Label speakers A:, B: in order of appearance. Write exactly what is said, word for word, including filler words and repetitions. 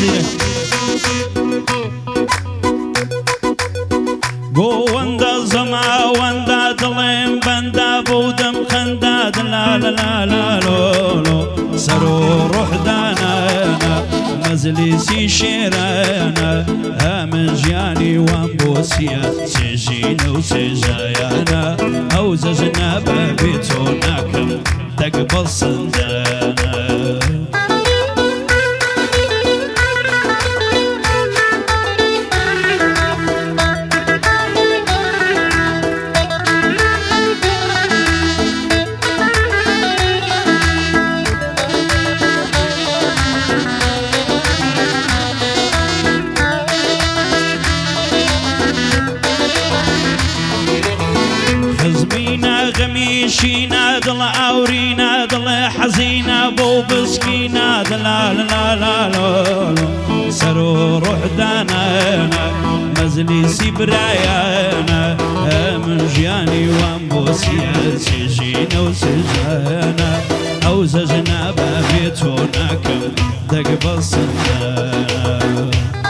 A: زينه قو وندا زما وندا دلم بندا بودم خنداد لا لا لا لا لو سرو روح دانا مزلسي شيرانا من جياني وانبوسيا سجينا وسجايانا او زجنا ببيتوناكم تقبل صندانا غميشينا دل عورينا دل حزينا بو بسكينا دل لا لا لا لا سرو روح دانا مزلسي برايانا من جياني وانبوسيا سجينا وسجانا او زجنا ببيتوناكم دق بصندانا